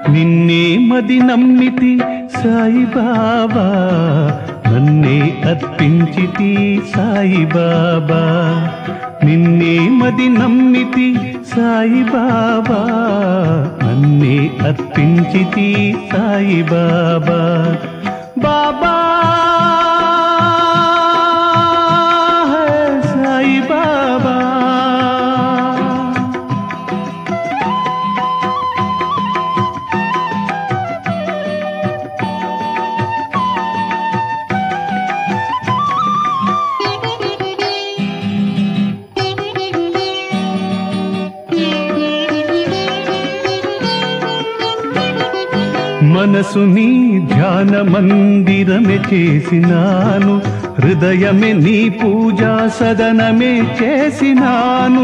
నిన్నే మది నమ్మితి సాయిబాబా, నన్నే అర్పించితి సాయిబాబా. నిన్నే మది నమ్మితి సాయిబాబా, నన్నే అర్పించితి సాయిబాబా. బాబా సాయిబాబా. మనసుని ధ్యాన మందిరమే చేసినాను, హృదయమే నీ పూజా సదనమే చేసినాను.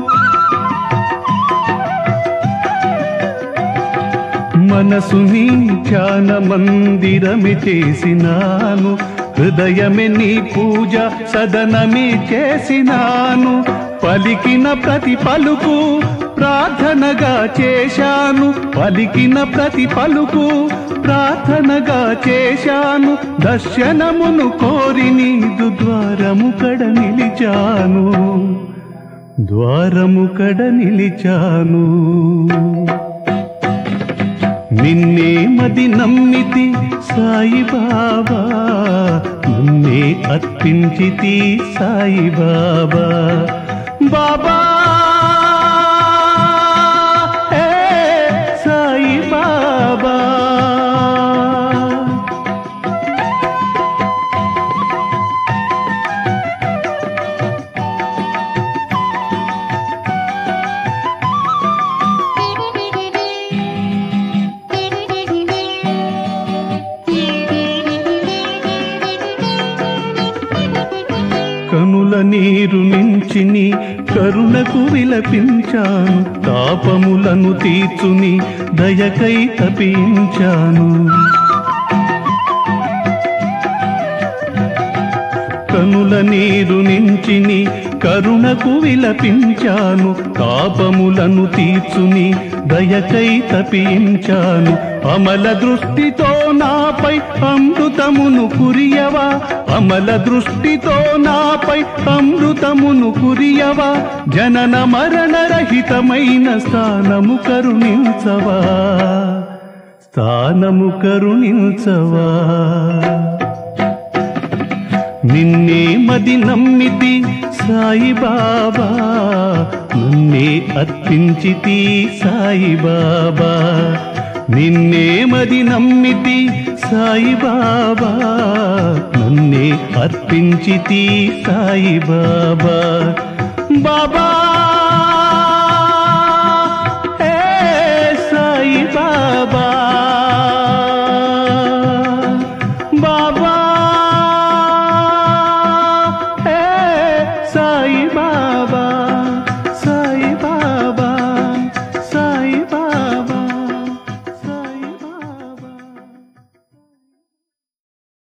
మనసుని ధ్యాన మందిరమే చేసినాను, హృదయమే నీ పూజా సదనమే చేసినాను. పలికిన ప్రతి పలుకు ప్రార్థనగా చేశాను, పలికిన ప్రతి పలుకు ప్రార్థనగా చేశాను. దర్శనమును కోరి నీదు ద్వారము కడ నిలిచాను, ద్వారము కడ నిలిచాను. నిన్నే మది నమ్మితి సాయిబాబా, నన్నే అర్పించితి సాయిబాబా. బాబా సాయిబాబా. కనుల నీరు నించిని కరుణకు విలపించాను, తాపములను తీర్చుని దయకై తపించాను. కనుల నీరు నించిని కరుణకు విలపించాను, తాపములను తీర్చుని దయకై తపించాను. అమల దృష్టితో నాపై అమృతమును కురియవా, అమల దృష్టితో నాపై అమృతమును కురియవా. జనన మరణ రహితమైన స్థానము కరుణించవా, స్థానము కరుణించవా. నిన్నే మది నమ్మితి సాయిబాబా, నన్నే అర్పించితి సాయిబాబా. నిన్నే మది నమ్మితి సాయిబాబా, నన్నే అర్పించితి సాయిబాబా. బాబా